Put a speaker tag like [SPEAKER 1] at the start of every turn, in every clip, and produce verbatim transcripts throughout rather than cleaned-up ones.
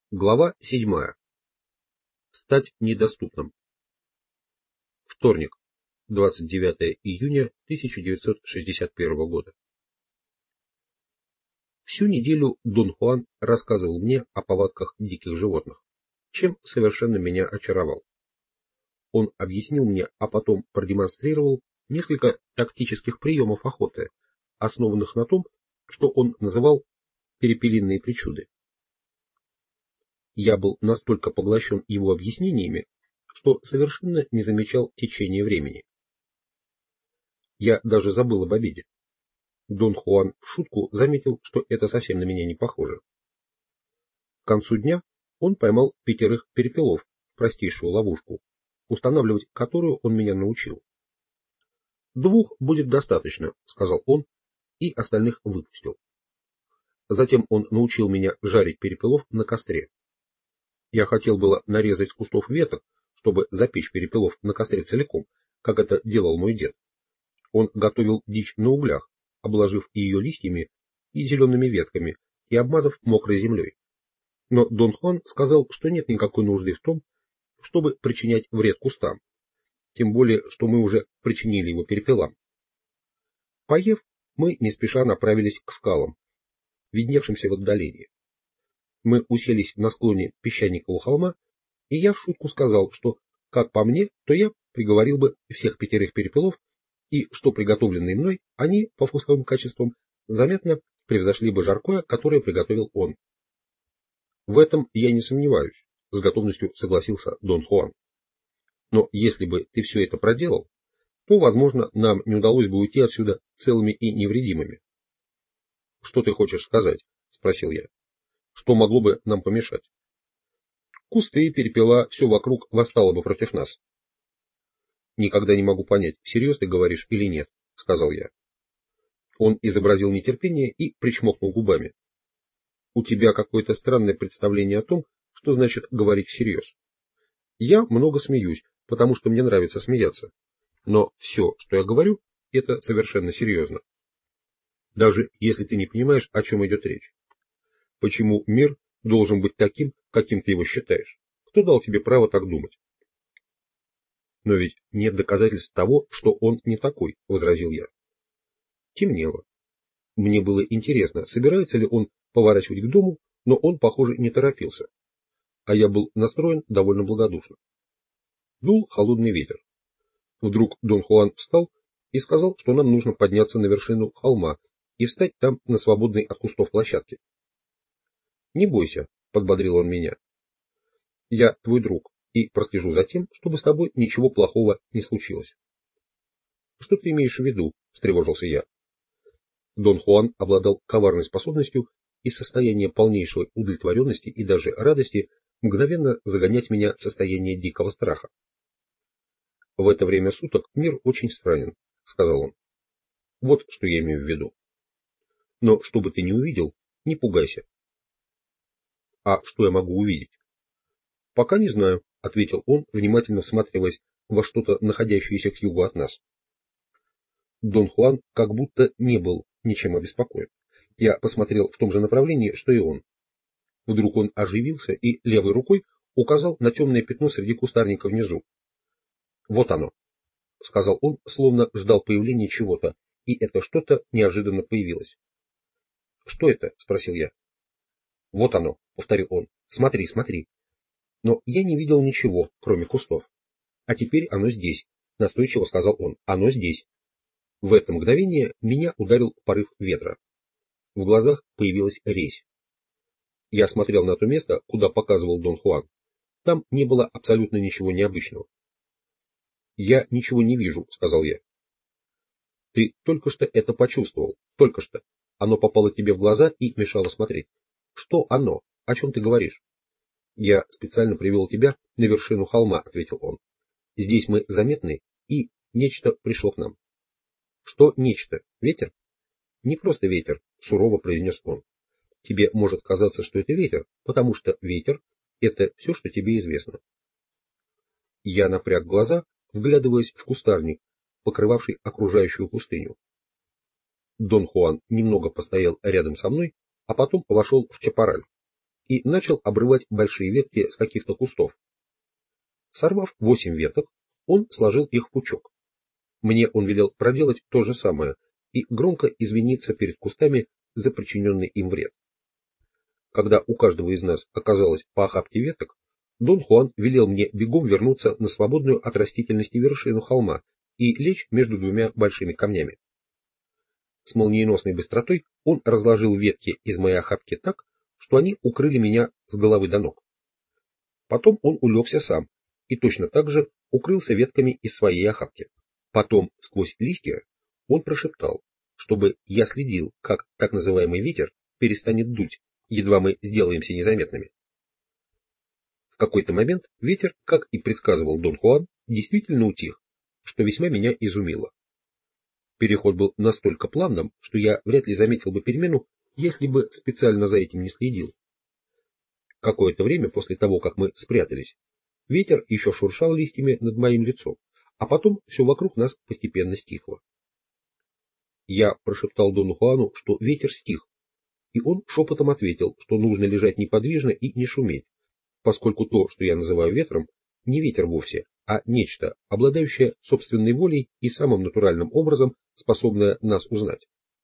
[SPEAKER 1] Глава седьмая. Стать недоступным. Вторник, двадцать девятое июня тысяча девятьсот шестьдесят первого года. Всю неделю Дон Хуан рассказывал мне о повадках диких животных, чем совершенно меня очаровал. Он объяснил мне, а потом продемонстрировал несколько тактических приемов охоты, основанных на том, что он называл перепелиные причуды. Я был настолько поглощен его объяснениями, что совершенно не замечал течения времени. Я даже забыл об обеде. Дон Хуан в шутку заметил, что это совсем на меня не похоже. К концу дня он поймал пятерых перепелов в простейшую ловушку, устанавливать которую он меня научил. «Двух будет достаточно», — сказал он, и остальных выпустил. Затем он научил меня жарить перепелов на костре. Я хотел было нарезать с кустов веток, чтобы запечь перепелов на костре целиком, как это делал мой дед. Он готовил дичь на углях, обложив ее листьями и зелеными ветками и обмазав мокрой землей. Но Дон Хуан сказал, что нет никакой нужды в том, чтобы причинять вред кустам, тем более, что мы уже причинили его перепелам. Поев, мы не спеша направились к скалам, видневшимся в отдалении. Мы уселись на склоне песчаникового холма, и я в шутку сказал, что, как по мне, то я приговорил бы всех пятерых перепелов, и что приготовленные мной, они, по вкусовым качествам, заметно превзошли бы жаркое, которое приготовил он. В этом я не сомневаюсь, с готовностью согласился Дон Хуан. Но если бы ты все это проделал, то, возможно, нам не удалось бы уйти отсюда целыми и невредимыми. — Что ты хочешь сказать? — спросил я. Что могло бы нам помешать? Кусты и перепела, все вокруг восстало бы против нас. Никогда не могу понять, всерьез ты говоришь или нет, сказал я. Он изобразил нетерпение и причмокнул губами. У тебя какое-то странное представление о том, что значит говорить всерьез. Я много смеюсь, потому что мне нравится смеяться. Но все, что я говорю, это совершенно серьезно. Даже если ты не понимаешь, о чем идет речь. Почему мир должен быть таким, каким ты его считаешь? Кто дал тебе право так думать? Но ведь нет доказательств того, что он не такой, возразил я. Темнело. Мне было интересно, собирается ли он поворачивать к дому, но он, похоже, не торопился. А я был настроен довольно благодушно. Дул холодный ветер. Вдруг Дон Хуан встал и сказал, что нам нужно подняться на вершину холма и встать там на свободной от кустов площадке. Не бойся, подбодрил он меня. Я твой друг и прослежу за тем, чтобы с тобой ничего плохого не случилось. Что ты имеешь в виду? Встревожился я. Дон Хуан обладал коварной способностью из состояния полнейшей удовлетворенности и даже радости мгновенно загонять меня в состояние дикого страха. В это время суток мир очень странен, сказал он. Вот что я имею в виду. Но что бы ты ни увидел, не пугайся. А что я могу увидеть? Пока не знаю, ответил он, внимательно всматриваясь во что-то, находящееся к югу от нас. Дон Хуан как будто не был ничем обеспокоен. Я посмотрел в том же направлении, что и он. Вдруг он оживился и левой рукой указал на темное пятно среди кустарника внизу. Вот оно, сказал он, словно ждал появления чего-то, и это что-то неожиданно появилось. Что это? Спросил я. Вот оно, повторил он. Смотри, смотри. Но я не видел ничего, кроме кустов. А теперь оно здесь, настойчиво сказал он. Оно здесь. В это мгновение меня ударил порыв ветра. В глазах появилась резь. Я смотрел на то место, куда показывал Дон Хуан. Там не было абсолютно ничего необычного. Я ничего не вижу, сказал я. Ты только что это почувствовал, только что. Оно попало тебе в глаза и мешало смотреть. Что оно? О чем ты говоришь? Я специально привел тебя на вершину холма, ответил он. Здесь мы заметны, и нечто пришло к нам. Что нечто? Ветер? Не просто ветер, сурово произнес он. Тебе может казаться, что это ветер, потому что ветер — это все, что тебе известно. Я напряг глаза, вглядываясь в кустарник, покрывавший окружающую пустыню. Дон Хуан немного постоял рядом со мной, а потом вошел в чапараль. и начал обрывать большие ветки с каких-то кустов. Сорвав восемь веток, он сложил их в пучок. Мне он велел проделать то же самое и громко извиниться перед кустами за причиненный им вред. Когда у каждого из нас оказалось по охапке веток, Дон Хуан велел мне бегом вернуться на свободную от растительности вершину холма и лечь между двумя большими камнями. С молниеносной быстротой он разложил ветки из моей охапки так, что они укрыли меня с головы до ног. Потом он улегся сам и точно так же укрылся ветками из своей охапки. Потом, сквозь листья, он прошептал, чтобы я следил, как так называемый ветер перестанет дуть, едва мы сделаемся незаметными. В какой-то момент ветер, как и предсказывал Дон Хуан, действительно утих, что весьма меня изумило. Переход был настолько плавным, что я вряд ли заметил бы перемену, если бы специально за этим не следил. Какое-то время после того, как мы спрятались, ветер еще шуршал листьями над моим лицом, а потом все вокруг нас постепенно стихло. Я прошептал Дону Хуану, что ветер стих, и он шепотом ответил, что нужно лежать неподвижно и не шуметь, поскольку то, что я называю ветром, не ветер вовсе, а нечто, обладающее собственной волей и самым натуральным образом способное нас узнать.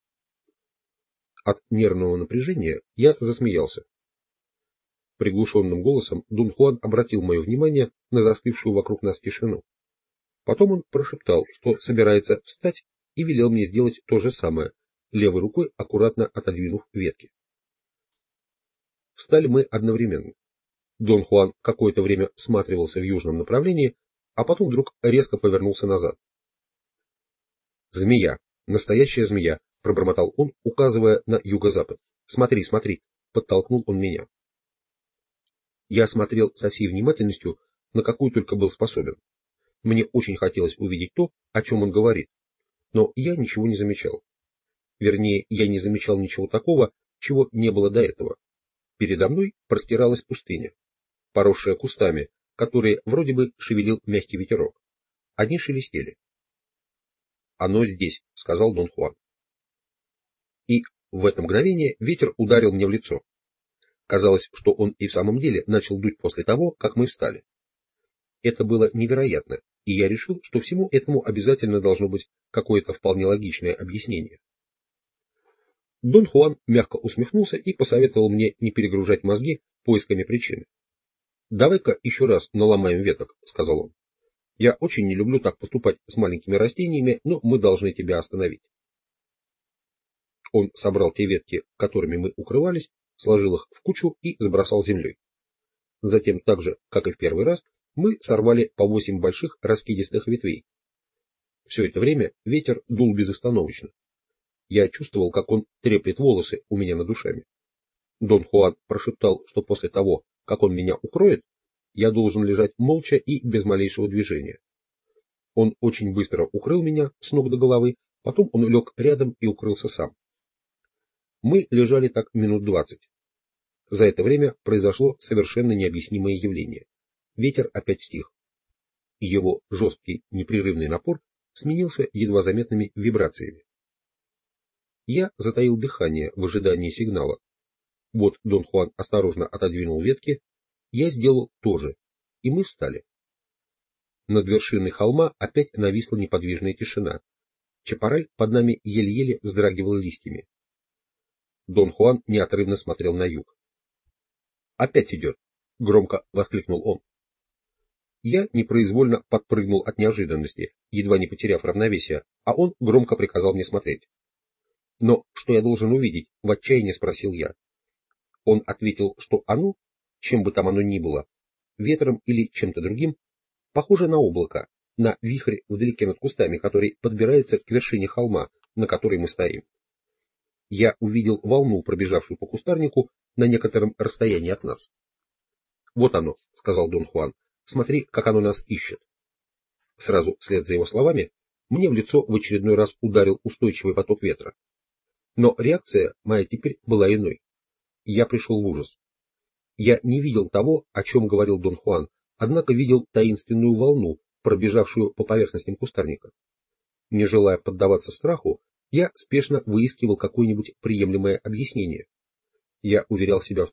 [SPEAKER 1] От нервного напряжения я засмеялся. Приглушенным голосом Дон Хуан обратил мое внимание на застывшую вокруг нас тишину. Потом он прошептал, что собирается встать, и велел мне сделать то же самое, левой рукой аккуратно отодвинув ветки. Встали мы одновременно. Дон Хуан какое-то время всматривался в южном направлении, а потом вдруг резко повернулся назад. «Змея! Настоящая змея!» — пробормотал он, указывая на юго-запад. «Смотри, смотри!» — подтолкнул он меня. Я смотрел со всей внимательностью, на какую только был способен. Мне очень хотелось увидеть то, о чем он говорит, но я ничего не замечал. Вернее, я не замечал ничего такого, чего не было до этого. Передо мной простиралась пустыня, поросшая кустами, которые вроде бы шевелил мягкий ветерок. Они шелестели. «Оно здесь», — сказал Дон Хуан. И в это мгновение ветер ударил мне в лицо. Казалось, что он и в самом деле начал дуть после того, как мы встали. Это было невероятно, и я решил, что всему этому обязательно должно быть какое-то вполне логичное объяснение. Дон Хуан мягко усмехнулся и посоветовал мне не перегружать мозги поисками причины. «Давай-ка еще раз наломаем веток», — сказал он. «Я очень не люблю так поступать с маленькими растениями, но мы должны тебя остановить». Он собрал те ветки, которыми мы укрывались, сложил их в кучу и забросал землей. Затем, так же, как и в первый раз, мы сорвали по восемь больших раскидистых ветвей. Все это время ветер дул безостановочно. Я чувствовал, как он треплет волосы у меня над ушами. Дон Хуан прошептал, что после того, как он меня укроет, я должен лежать молча и без малейшего движения. Он очень быстро укрыл меня с ног до головы, потом он лег рядом и укрылся сам. Мы лежали так минут двадцать. За это время произошло совершенно необъяснимое явление. Ветер опять стих. Его жесткий непрерывный напор сменился едва заметными вибрациями. Я затаил дыхание в ожидании сигнала. Вот Дон Хуан осторожно отодвинул ветки, я сделал то же, и мы встали. Над вершиной холма опять нависла неподвижная тишина. Чапарай под нами еле-еле вздрагивал листьями. Дон Хуан неотрывно смотрел на юг. «Опять идет!» — громко воскликнул он. Я непроизвольно подпрыгнул от неожиданности, едва не потеряв равновесие, а он громко приказал мне смотреть. «Но что я должен увидеть?» — в отчаянии спросил я. Он ответил, что оно, чем бы там оно ни было, ветром или чем-то другим, похоже на облако, на вихрь вдалеке над кустами, который подбирается к вершине холма, на которой мы стоим. Я увидел волну, пробежавшую по кустарнику на некотором расстоянии от нас. «Вот оно», — сказал Дон Хуан, — «смотри, как оно нас ищет». Сразу вслед за его словами мне в лицо в очередной раз ударил устойчивый поток ветра. Но реакция моя теперь была иной. Я пришел в ужас. Я не видел того, о чем говорил Дон Хуан, однако видел таинственную волну, пробежавшую по поверхностям кустарника. Не желая поддаваться страху, я спешно выискивал какое-нибудь приемлемое объяснение. Я уверял себя в том,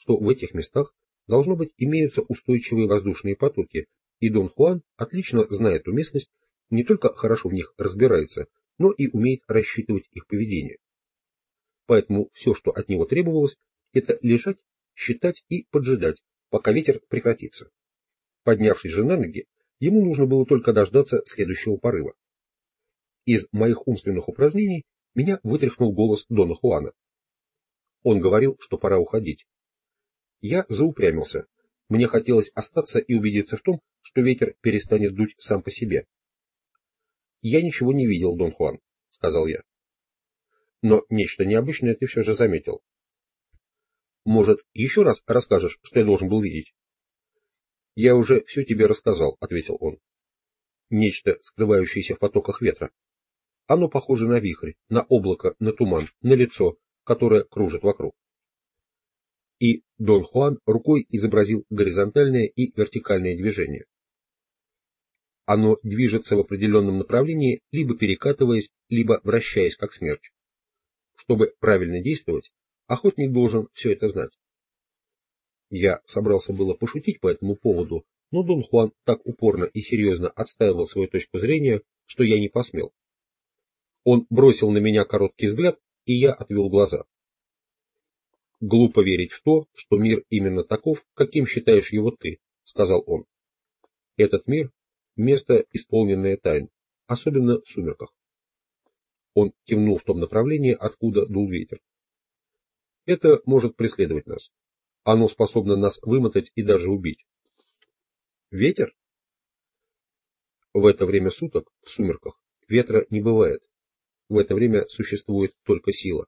[SPEAKER 1] что в этих местах, должно быть, имеются устойчивые воздушные потоки, и Дон Хуан отлично знает ту местность, не только хорошо в них разбирается, но и умеет рассчитывать их поведение. Поэтому все, что от него требовалось, это лежать, считать и поджидать, пока ветер прекратится. Поднявшись же на ноги, ему нужно было только дождаться следующего порыва. Из моих умственных упражнений меня вытряхнул голос Дона Хуана. Он говорил, что пора уходить. Я заупрямился. Мне хотелось остаться и убедиться в том, что ветер перестанет дуть сам по себе. «Я ничего не видел, Дон Хуан», — сказал я. «Но нечто необычное ты все же заметил». «Может, еще раз расскажешь, что я должен был видеть?» «Я уже все тебе рассказал», — ответил он. «Нечто, скрывающееся в потоках ветра. Оно похоже на вихрь, на облако, на туман, на лицо, которое кружит вокруг». И Дон Хуан рукой изобразил горизонтальное и вертикальное движение. Оно движется в определенном направлении, либо перекатываясь, либо вращаясь, как смерч. Чтобы правильно действовать, охотник должен все это знать. Я собрался было пошутить по этому поводу, но Дон Хуан так упорно и серьезно отстаивал свою точку зрения, что я не посмел. Он бросил на меня короткий взгляд, и я отвел глаза. «Глупо верить в то, что мир именно таков, каким считаешь его ты», — сказал он. «Этот мир — место, исполненное тайн, особенно в сумерках». Он кивнул в том направлении, откуда дул ветер. «Это может преследовать нас. Оно способно нас вымотать и даже убить». «Ветер?» В это время суток, в сумерках, ветра не бывает. В это время существует только сила.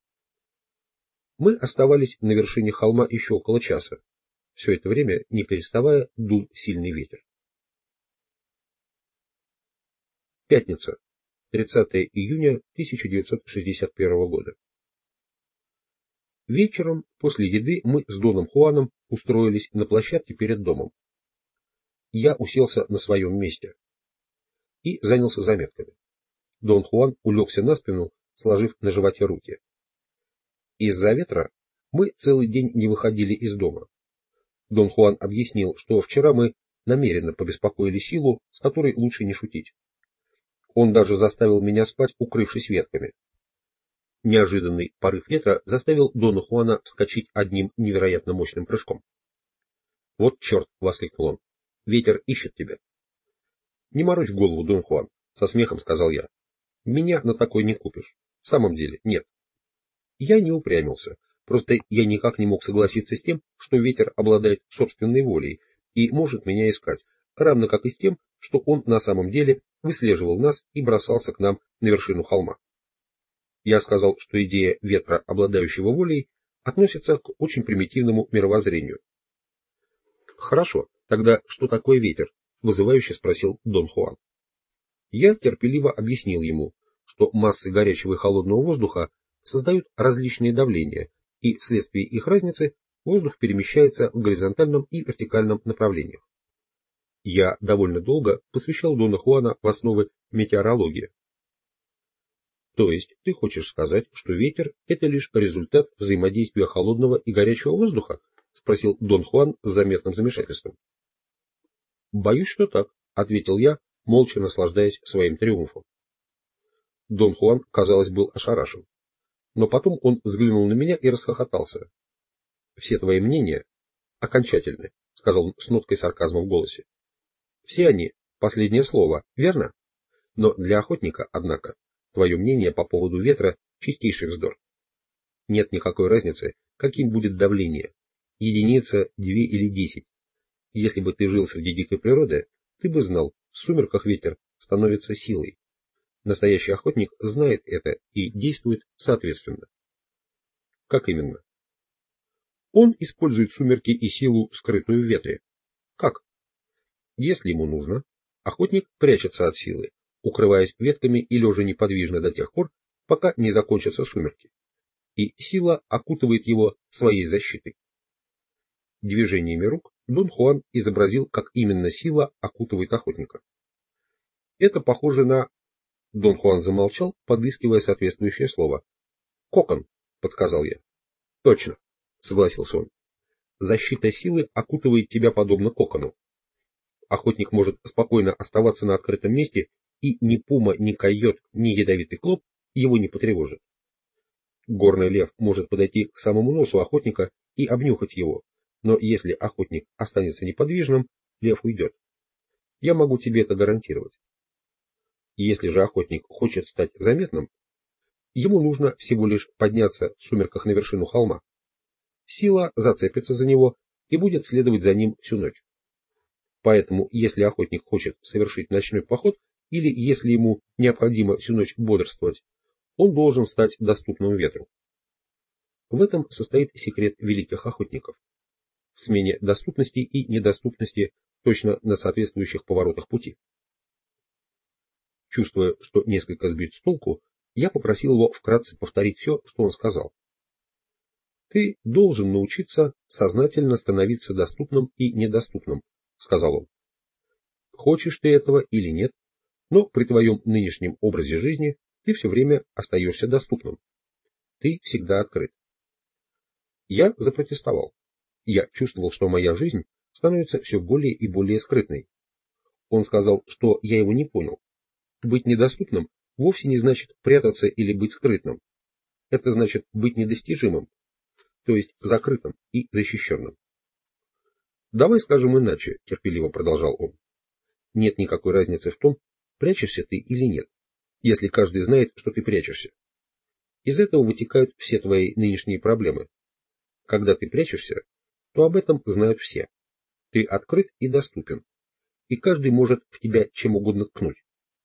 [SPEAKER 1] Мы оставались на вершине холма еще около часа. Все это время, не переставая, дул сильный ветер. Пятница, тридцатое июня тысяча девятьсот шестьдесят первого года. Вечером, после еды, мы с Доном Хуаном устроились на площадке перед домом. Я уселся на своем месте и занялся заметками. Дон Хуан улегся на спину, сложив на животе руки. Из-за ветра мы целый день не выходили из дома. Дон Хуан объяснил, что вчера мы намеренно побеспокоили силу, с которой лучше не шутить. Он даже заставил меня спать, укрывшись ветками. Неожиданный порыв ветра заставил Дона Хуана вскочить одним невероятно мощным прыжком. «Вот черт!» — воскликнул он. «Ветер ищет тебя». «Не морочь голову, Дон Хуан», — со смехом сказал я. «Меня на такой не купишь. В самом деле, нет». Я не упрямился, просто я никак не мог согласиться с тем, что ветер обладает собственной волей и может меня искать, равно как и с тем, что он на самом деле выслеживал нас и бросался к нам на вершину холма. Я сказал, что идея ветра, обладающего волей, относится к очень примитивному мировоззрению. «Хорошо, тогда что такое ветер?» — вызывающе спросил Дон Хуан. Я терпеливо объяснил ему, что массы горячего и холодного воздуха создают различные давления, и вследствие их разницы воздух перемещается в горизонтальном и вертикальном направлениях. Я довольно долго посвящал Дона Хуана в основы метеорологии. То есть ты хочешь сказать, что ветер — это лишь результат взаимодействия холодного и горячего воздуха? — спросил Дон Хуан с заметным замешательством. — Боюсь, что так, — ответил я, молча наслаждаясь своим триумфом. Дон Хуан, казалось, был ошарашен. Но потом он взглянул на меня и расхохотался. — Все твои мнения окончательны, — сказал он с ноткой сарказма в голосе. — Все они — последнее слово, верно? Но для охотника, однако, твое мнение по поводу ветра — чистейший вздор. Нет никакой разницы, каким будет давление, единица, две или десять. Если бы ты жил среди дикой природы, ты бы знал, в сумерках ветер становится силой. Настоящий охотник знает это и действует соответственно. Как именно? Он использует сумерки и силу, скрытую в ветре. Как? Если ему нужно, охотник прячется от силы, укрываясь ветками и лежа неподвижно до тех пор, пока не закончатся сумерки, и сила окутывает его своей защитой. Движениями рук Дон Хуан изобразил, как именно сила окутывает охотника. Это похоже на... Дон Хуан замолчал, подыскивая соответствующее слово. «Кокон», — подсказал я. «Точно», — согласился он. защита силы окутывает тебя подобно кокону. Охотник может спокойно оставаться на открытом месте, и ни пума, ни койот, ни ядовитый клоп его не потревожит. Горный лев может подойти к самому носу охотника и обнюхать его, но если охотник останется неподвижным, лев уйдет. Я могу тебе это гарантировать. Если же охотник хочет стать заметным, ему нужно всего лишь подняться в сумерках на вершину холма. Сила зацепится за него и будет следовать за ним всю ночь. Поэтому, если охотник хочет совершить ночной поход, или если ему необходимо всю ночь бодрствовать, он должен стать доступным ветру. В этом состоит секрет великих охотников. В смене доступности и недоступности точно на соответствующих поворотах пути. Чувствуя, что несколько сбит с толку, я попросил его вкратце повторить все, что он сказал. «Ты должен научиться сознательно становиться доступным и недоступным», — сказал он. «Хочешь ты этого или нет, но при твоем нынешнем образе жизни ты все время остаешься доступным. Ты всегда открыт». Я запротестовал. Я чувствовал, что моя жизнь становится все более и более скрытной. Он сказал, что я его не понял. Быть недоступным вовсе не значит прятаться или быть скрытным. Это значит быть недостижимым, то есть закрытым и защищенным. «Давай скажем иначе», — терпеливо продолжал он. «Нет никакой разницы в том, прячешься ты или нет, если каждый знает, что ты прячешься. Из этого вытекают все твои нынешние проблемы. Когда ты прячешься, то об этом знают все. Ты открыт и доступен, и каждый может в тебя чем угодно ткнуть».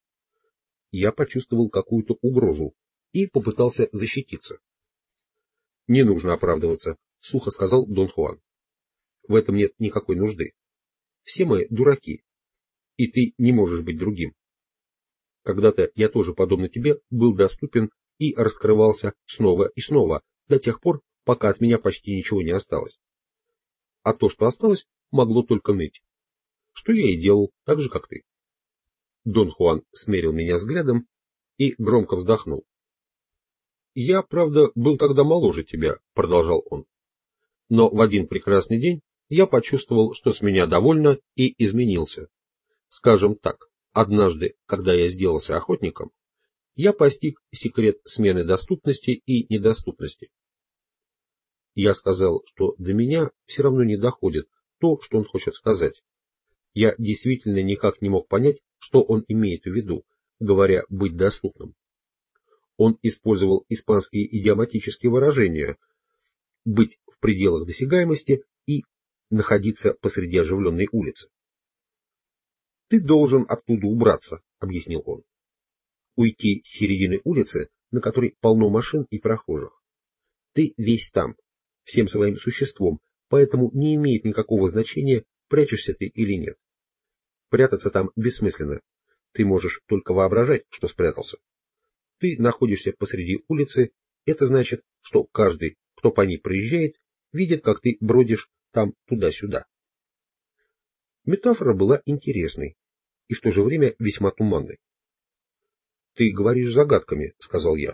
[SPEAKER 1] Я почувствовал какую-то угрозу и попытался защититься. «Не нужно оправдываться», — сухо сказал Дон Хуан. «В этом нет никакой нужды. Все мы дураки, и ты не можешь быть другим. Когда-то я тоже, подобно тебе, был доступен и раскрывался снова и снова, до тех пор, пока от меня почти ничего не осталось. А то, что осталось, могло только ныть. Что я и делал, так же, как ты». Дон Хуан смерил меня взглядом и громко вздохнул. «Я, правда, был тогда моложе тебя», — продолжал он. «Но в один прекрасный день я почувствовал, что с меня довольно, и изменился. Скажем так, однажды, когда я сделался охотником, я постиг секрет смены доступности и недоступности». Я сказал, что до меня все равно не доходит то, что он хочет сказать. Я действительно никак не мог понять, что он имеет в виду, говоря «быть доступным». Он использовал испанские идиоматические выражения «быть в пределах досягаемости» и «находиться посреди оживленной улицы». «Ты должен оттуда убраться», — объяснил он. «Уйти с середины улицы, на которой полно машин и прохожих. Ты весь там, всем своим существом, поэтому не имеет никакого значения, прячешься ты или нет. Прятаться там бессмысленно. Ты можешь только воображать, что спрятался. Ты находишься посреди улицы, это значит, что каждый, кто по ней проезжает, видит, как ты бродишь там туда-сюда». Метафора была интересной и в то же время весьма туманной. «Ты говоришь загадками», — сказал я.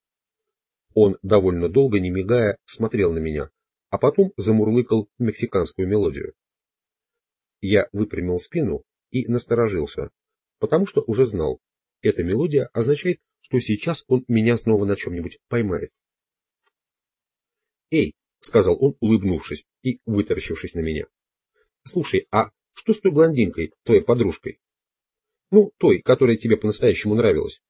[SPEAKER 1] Он довольно долго, не мигая, смотрел на меня, а потом замурлыкал мексиканскую мелодию. Я выпрямил спину и насторожился, потому что уже знал, эта мелодия означает, что сейчас он меня снова на чем-нибудь поймает. «Эй», — сказал он, улыбнувшись и вытаращившись на меня, — «слушай, а что с той блондинкой, твоей подружкой? Ну, той, которая тебе по-настоящему нравилась?»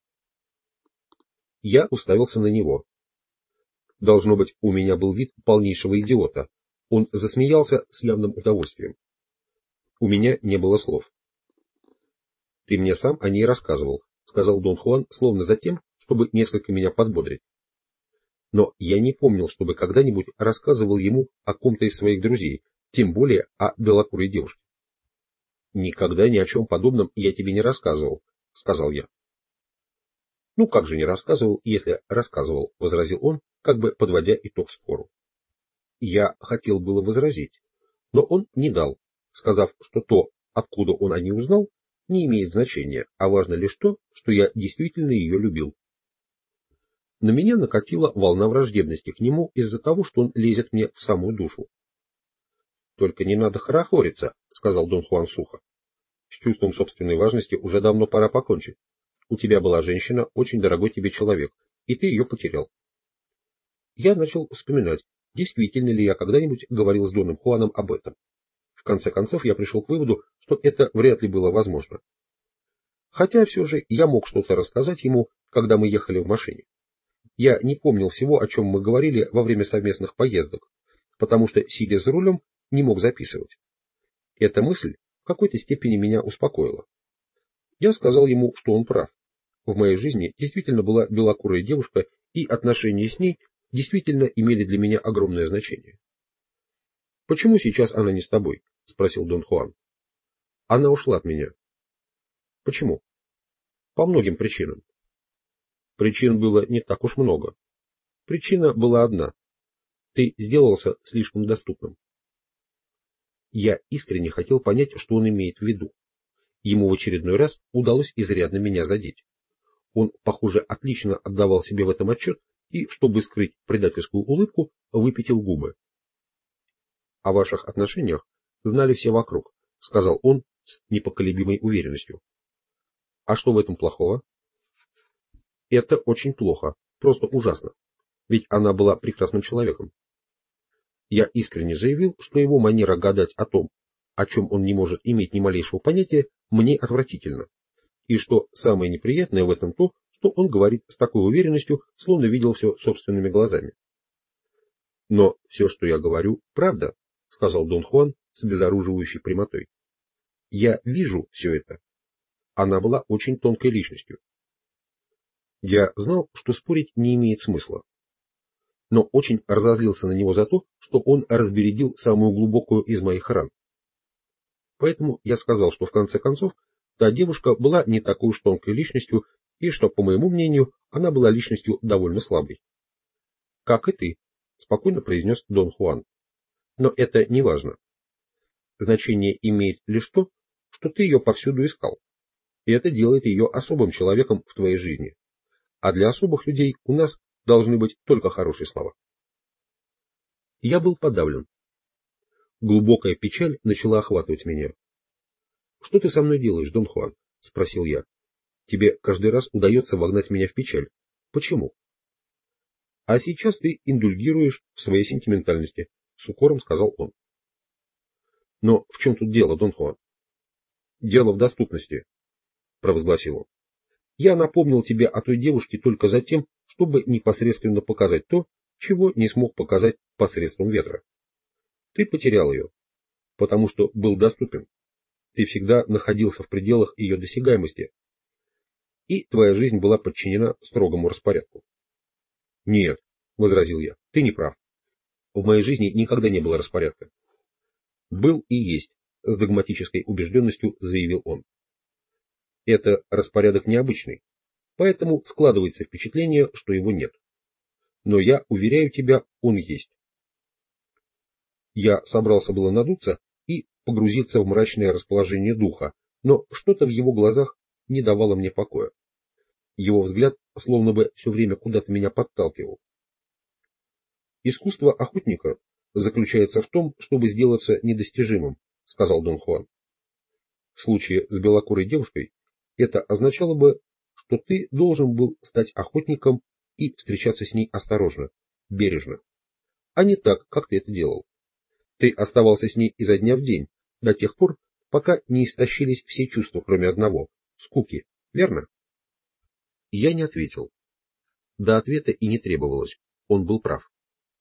[SPEAKER 1] Я уставился на него. Должно быть, у меня был вид полнейшего идиота. Он засмеялся с явным удовольствием. У меня не было слов. «Ты мне сам о ней рассказывал», — сказал Дон Хуан, словно за тем, чтобы несколько меня подбодрить. Но я не помнил, чтобы когда-нибудь рассказывал ему о ком-то из своих друзей, тем более о белокурой девушке. «Никогда ни о чем подобном я тебе не рассказывал», — сказал я. «Ну как же не рассказывал, если рассказывал», — возразил он, как бы подводя итог спору. Я хотел было возразить, но он не дал, сказав, что то, откуда он о ней узнал, не имеет значения, а важно лишь то, что я действительно ее любил. На меня накатила волна враждебности к нему из-за того, что он лезет мне в самую душу. Только не надо хорохориться, сказал Дон Хуан сухо. С чувством собственной важности уже давно пора покончить. У тебя была женщина, очень дорогой тебе человек, и ты ее потерял. Я начал вспоминать, действительно ли я когда-нибудь говорил с Доном Хуаном об этом. В конце концов я пришел к выводу, что это вряд ли было возможно. Хотя все же я мог что-то рассказать ему, когда мы ехали в машине. Я не помнил всего, о чем мы говорили во время совместных поездок, потому что, сидя за рулем, не мог записывать. Эта мысль в какой-то степени меня успокоила. Я сказал ему, что он прав. В моей жизни действительно была белокурая девушка, и отношения с ней действительно имели для меня огромное значение. — Почему сейчас она не с тобой? — спросил Дон Хуан. — Она ушла от меня. — Почему? — По многим причинам. Причин было не так уж много. Причина была одна. Ты сделался слишком доступным. Я искренне хотел понять, что он имеет в виду. Ему в очередной раз удалось изрядно меня задеть. Он, похоже, отлично отдавал себе в этом отчет и, чтобы скрыть предательскую улыбку, выпятил губы. — О ваших отношениях знали все вокруг, — сказал он с непоколебимой уверенностью. — А что в этом плохого? — Это очень плохо, просто ужасно, ведь она была прекрасным человеком. Я искренне заявил, что его манера гадать о том, о чем он не может иметь ни малейшего понятия, мне отвратительно, и что самое неприятное в этом то, что он говорит с такой уверенностью, словно видел все собственными глазами. — Но все, что я говорю, правда, — сказал Дон Хуан с обезоруживающей прямотой. — Я вижу все это. Она была очень тонкой личностью. Я знал, что спорить не имеет смысла, но очень разозлился на него за то, что он разбередил самую глубокую из моих ран. Поэтому я сказал, что в конце концов та девушка была не такой уж тонкой личностью, и что, по моему мнению, она была личностью довольно слабой. — Как и ты, — спокойно произнес Дон Хуан. — Но это не важно. Значение имеет лишь то, что ты ее повсюду искал, и это делает ее особым человеком в твоей жизни. А для особых людей у нас должны быть только хорошие слова. Я был подавлен. Глубокая печаль начала охватывать меня. — Что ты со мной делаешь, Дон Хуан? — спросил я. — Тебе каждый раз удается вогнать меня в печаль. Почему? — А сейчас ты индульгируешь в своей сентиментальности, — с укором сказал он. — Но в чем тут дело, Дон Хуан? — Дело в доступности, — провозгласил он. — Я напомнил тебе о той девушке только за тем, чтобы непосредственно показать то, чего не смог показать посредством ветра. Ты потерял ее, потому что был доступен. Ты всегда находился в пределах ее досягаемости, и твоя жизнь была подчинена строгому распорядку. — Нет, — возразил я, — ты не прав. В моей жизни никогда не было распорядка. — Был и есть, — с догматической убежденностью заявил он. Это распорядок необычный, поэтому складывается впечатление, что его нет. Но я уверяю тебя, он есть. Я собрался было надуться и погрузиться в мрачное расположение духа, но что-то в его глазах не давало мне покоя. Его взгляд словно бы все время куда-то меня подталкивал. Искусство охотника заключается в том, чтобы сделаться недостижимым, сказал Дон Хуан. В случае с белокурой девушкой это означало бы, что ты должен был стать охотником и встречаться с ней осторожно, бережно, а не так, как ты это делал. Ты оставался с ней изо дня в день, до тех пор, пока не истощились все чувства, кроме одного — скуки, верно? Я не ответил. До ответа и не требовалось, он был прав.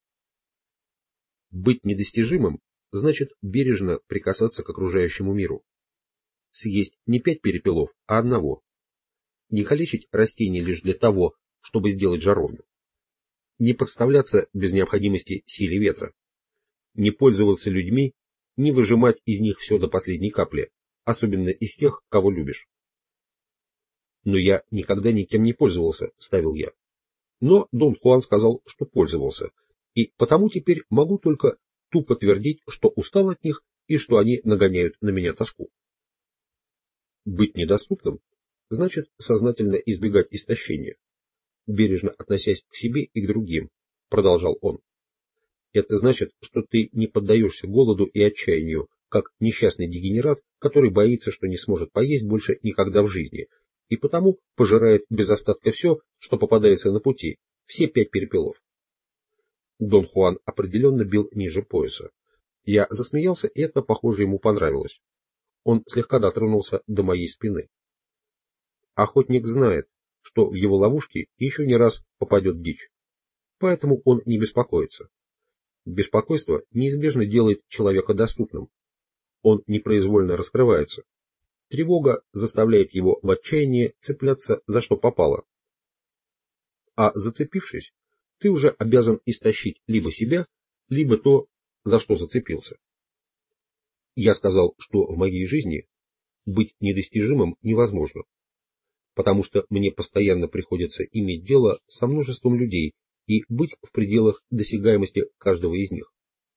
[SPEAKER 1] Быть недостижимым значит бережно прикасаться к окружающему миру. Съесть не пять перепелов, а одного. Не калечить растения лишь для того, чтобы сделать жаровню. Не подставляться без необходимости силе ветра. Не пользоваться людьми, не выжимать из них все до последней капли, особенно из тех, кого любишь. Но я никогда никем не пользовался, ставил я. Но Дон Хуан сказал, что пользовался, и потому теперь могу только тупо твердить, что устал от них и что они нагоняют на меня тоску. Быть недоступным значит сознательно избегать истощения, бережно относясь к себе и к другим, продолжал он. Это значит, что ты не поддаешься голоду и отчаянию, как несчастный дегенерат, который боится, что не сможет поесть больше никогда в жизни, и потому пожирает без остатка все, что попадается на пути, все пять перепелов. Дон Хуан определенно бил ниже пояса. Я засмеялся, и это, похоже, ему понравилось. Он слегка дотронулся до моей спины. Охотник знает, что в его ловушки еще не раз попадет дичь. Поэтому он не беспокоится. Беспокойство неизбежно делает человека доступным. Он непроизвольно раскрывается. Тревога заставляет его в отчаянии цепляться за что попало. А зацепившись, ты уже обязан истощить либо себя, либо то, за что зацепился. Я сказал, что в моей жизни быть недостижимым невозможно, потому что мне постоянно приходится иметь дело со множеством людей и быть в пределах досягаемости каждого из них.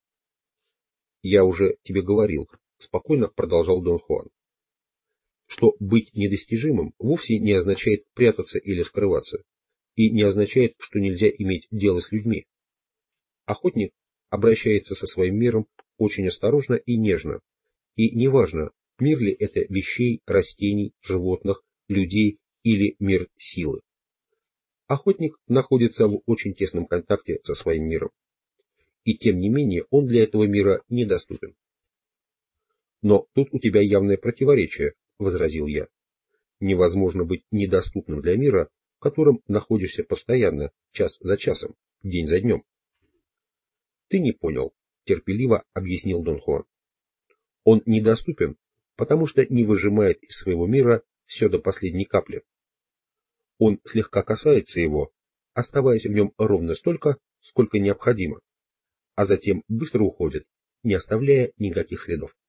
[SPEAKER 1] Я уже тебе говорил, спокойно продолжал Дон Хуан, что быть недостижимым вовсе не означает прятаться или скрываться, и не означает, что нельзя иметь дело с людьми. Охотник обращается со своим миром очень осторожно и нежно, и неважно, мир ли это вещей, растений, животных, людей или мир силы. Охотник находится в очень тесном контакте со своим миром, и тем не менее он для этого мира недоступен. Но тут у тебя явное противоречие, возразил я. Невозможно быть недоступным для мира, в котором находишься постоянно, час за часом, день за днем. Ты не понял, терпеливо объяснил Дон Хуан. Он недоступен, потому что не выжимает из своего мира все до последней капли. Он слегка касается его, оставаясь в нем ровно столько, сколько необходимо, а затем быстро уходит, не оставляя никаких следов.